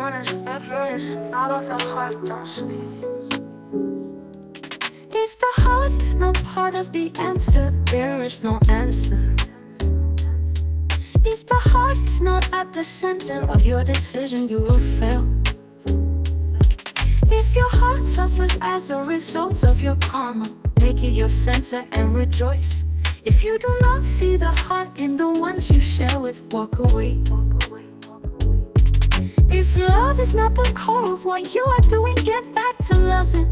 one is different, out of the heart, don't speak. If the heart is not part of the answer, there is no answer. If the heart is not at the center of your decision, you will fail. If your heart suffers as a result of your karma, make it your center and rejoice. If you do not see the heart in the ones you share with, walk away. If love is not the core of what you are doing, get back to loving.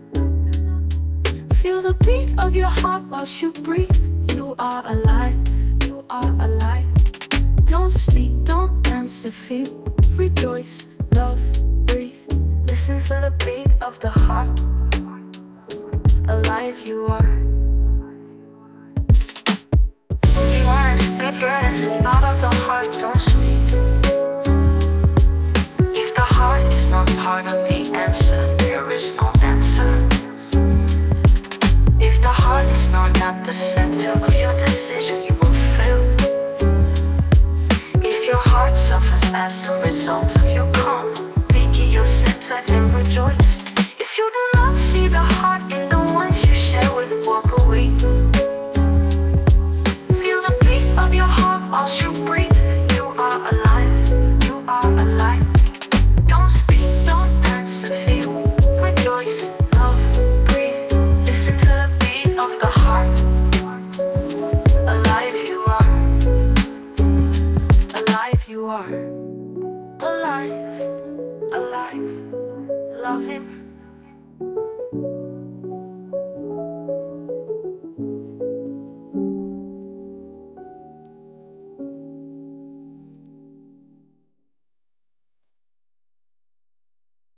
Feel the beat of your heart whilst you breathe. You are alive, you are alive. Don't speak, don't answer, feel, rejoice, love, breathe. Listen to the beat of the heart. Alive you are. Out of the heart, don't speak. If the heart is not part of the answer, there is no answer. If the heart is not at the center of your decision, you will fail. If your heart suffers as a result of your karma, make it your center and rejoice. If you do not see the heart in the ones you share with, walk away. Whilst you breathe, you are alive, you are alive. Don't speak, don't answer, feel, rejoice, love, breathe. Listen to the beat of the heart. Alive you are. Alive you are. Alive, alive, loving.